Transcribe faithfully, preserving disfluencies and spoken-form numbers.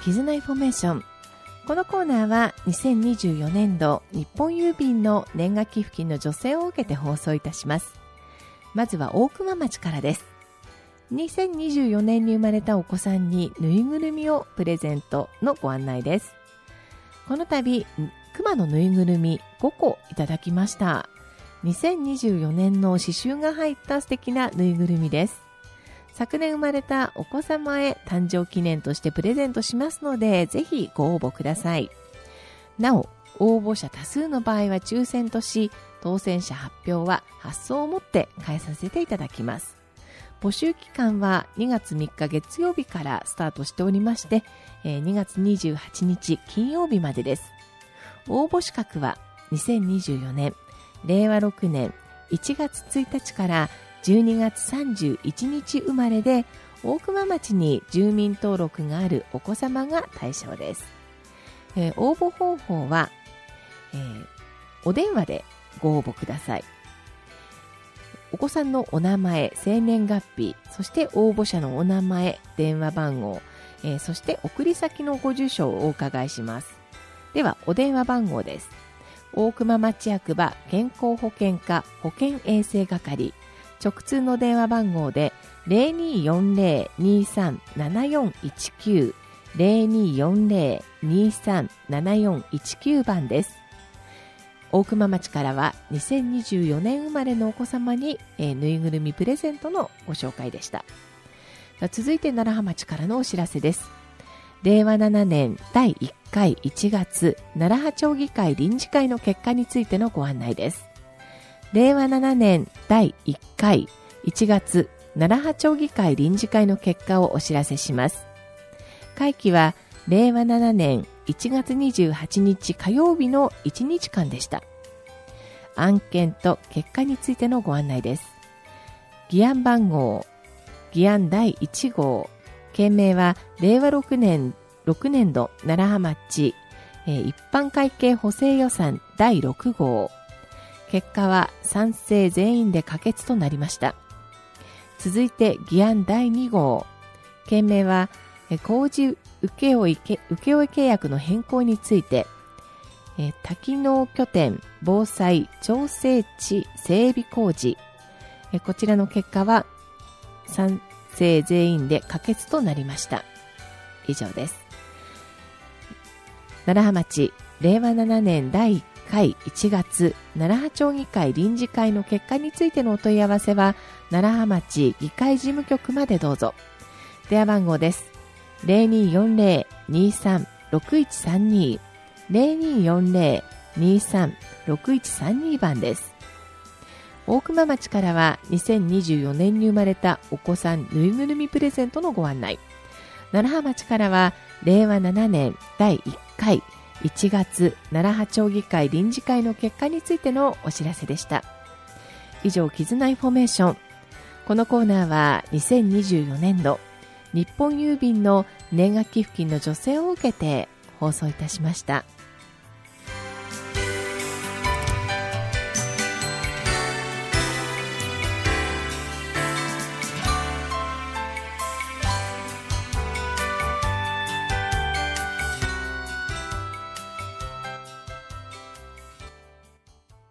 絆インフォメーション。このコーナーはにせんにじゅうよねんど日本郵便の年賀寄付金の助成を受けて放送いたします。まずは大熊町からです。にせんにじゅうよねんに生まれたお子さんにぬいぐるみをプレゼントのご案内です。この度、熊のぬいぐるみごこいただきました。にせんにじゅうよねんの刺繍が入った素敵なぬいぐるみです。昨年生まれたお子様へ誕生記念としてプレゼントしますので、ぜひご応募ください。なお、応募者多数の場合は抽選とし、当選者発表は発送をもって返させていただきます。募集期間はにがつみっか月曜日からスタートしておりまして、にがつにじゅうはちにち金曜日までです。応募資格はにせんにじゅうよねん、れいわろくねんいちがつついたちからじゅうにがつさんじゅういちにち生まれで、大熊町に住民登録があるお子様が対象です。えー、応募方法は、えー、お電話でご応募ください。お子さんのお名前、生年月日、そして応募者のお名前、電話番号、えー、そして送り先のご住所をお伺いします。では、お電話番号です。大熊町役場健康保険課保健衛生係、直通の電話番号で ゼロにーよんゼロ にーさん ななよんいちきゅう ゼロにーよんゼロ にーさん ななよんいちきゅう 番です。大熊町からはにせんにじゅうよねん生まれのお子様に、えー、ぬいぐるみプレゼントのご紹介でした。続いて楢葉町からのお知らせです。れいわななねんだいいっかいいちがつ楢葉町議会臨時会の結果についてのご案内です。れいわななねんだいいっかいいちがつ楢葉町議会臨時会の結果をお知らせします。会期はれいわななねんいちがつにじゅうはちにち火曜日のいちにちかんでした。案件と結果についてのご案内です。議案番号、議案だいいちごう、件名はれいわろくねんろくねんど楢葉町、えー、一般会計補正予算だいろくごう。結果は賛成全員で可決となりました。続いて議案だいにごう。件名は工事請負請負契約の変更について、え多機能拠点防災調整地整備工事。えこちらの結果は賛成全員で可決となりました。以上です。楢葉町れいわななねんだいいっかいいちがつ楢葉町議会臨時会の結果についてのお問い合わせは楢葉町議会事務局までどうぞ。電話番号です。ゼロにーよんゼロ にーさん ろくいちさんに ゼロにーよんゼロ にーさん ろくいちさんに 番です。大熊町からはにせんにじゅうよねんに生まれたお子さんぬいぐるみプレゼントのご案内。楢葉町からはれいわななねんだいいっかいいちがつ楢葉町議会臨時会の結果についてのお知らせでした。以上、絆インフォメーション。このコーナーはにせんにじゅうよねんど日本郵便の年賀寄付金の助成を受けて放送いたしました。